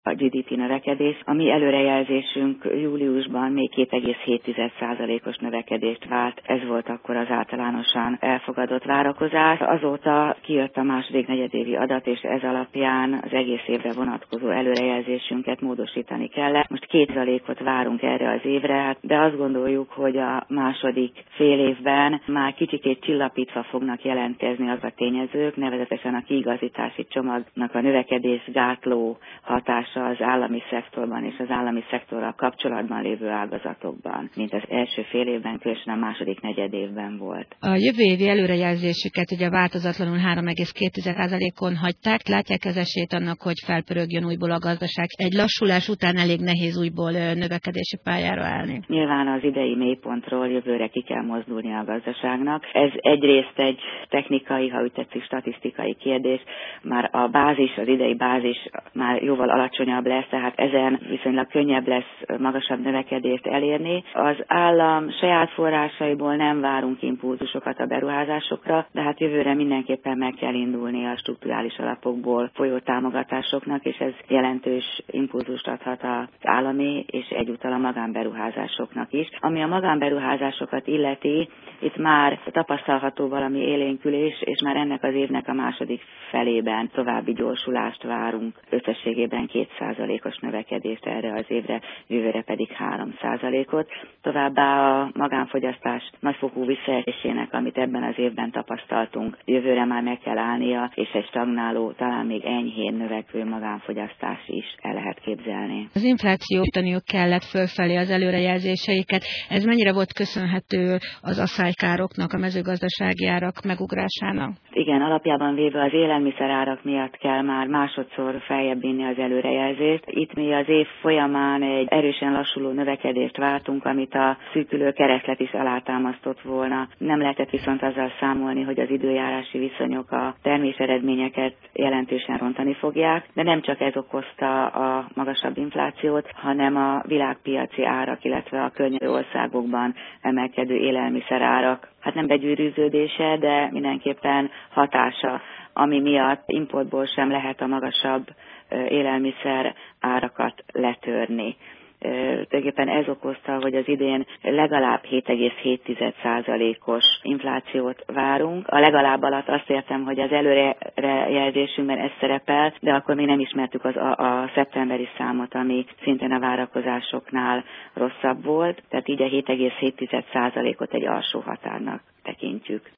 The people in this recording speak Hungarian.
a GDP növekedés. A mi előrejelzésünk júliusban még 2,7%-os növekedést várt. Ez volt akkor az általánosan elfogadott várakozás. Azóta kijött a második negyedévi adat, és ez alapján az egész évre vonatkozó előrejelzésünket módosítani kellett. Most 2%-ot várunk erre az évre, de azt gondoljuk, hogy a második fél évben már kicsikét csillapítva fognak jelentkezni az a tényezők, nevezetesen a kiigazítási csomagnak a növekedésgátló hatása az állami szektorban és az állami szektorral kapcsolatban lévő ágazatokban, mint az első fél évben, különösen a második negyedévben volt. A jövő évi előrejelzésüket ugye változatlanul 3,2%-on hagyták. Látják az esélyt annak, hogy felpörögjön újból a gazdaság? Egy lassulás után elég nehéz újból növekedési pályára állni. Nyilván az idei mélypontról jövőre ki kell mozdulni a gazdaságnak. Ez egyrészt egy technikai, ha úgy tetszik, statisztikai kérdés. Már a bázis, az idei bázis már jóval alacsonyabb lesz, tehát ezen viszonylag könnyebb lesz magasabb növekedést elérni. Az állam saját forrásaiból nem várunk impulzusokat a beruházásokra, de hát jövőre mindenképpen meg kell indulni a strukturális alapokból folyó támogatásoknak, és ez jelentős impulzust adhat az állami és egyúttal a magánberuházásoknak is. Ami a magánberuházásokat illeti, itt már tapasztalható valami élénkülés, és már ennek az évnek a második felében további gyorsulást várunk. Összességében 2%-os növekedést erre az évre, jövőre pedig 3%-ot. Továbbá a magánfogyasztás nagyfokú visszaesésének, amit ebben az évben tapasztaltunk, jövőre már meg kell állnia, és egy stagnáló, talán még enyhén növekvő magánfogyasztás is el lehet képzelni. Az inflációtaniuk kellett fölfelé az előrejelzéseiket. Ez mennyire volt köszönhető az asszálykároknak, a mezőgazdasági árak megugrásának? Igen, alapjában véve az élelmiszerárak miatt kell már másodszor feljebb vinni az előrejelzést. Itt mi az év folyamán egy erősen lassuló növekedést vártunk, amit a szűkülő kereslet is alátámasztott volna. Nem lehetett viszont azzal számolni, hogy az időjárási viszonyok a terméseredményeket jelentősen rontani fogják, de nem csak ez okozta a magasabb inflációt, hanem a világpiaci árak, illetve a környező országokban emelkedő élelmiszerárak, hát nem begyűrűződése, de mindenképpen hatása, ami miatt importból sem lehet a magasabb élelmiszer árakat letörni. Tulajdonképpen ez okozta, hogy az idén legalább 7,7%-os inflációt várunk. A legalább alatt azt értem, hogy az előrejelzésünkben ez szerepel, de akkor még nem ismertük a szeptemberi számot, ami szintén a várakozásoknál rosszabb volt, tehát így a 7,7%-ot egy alsó határnak tekintjük.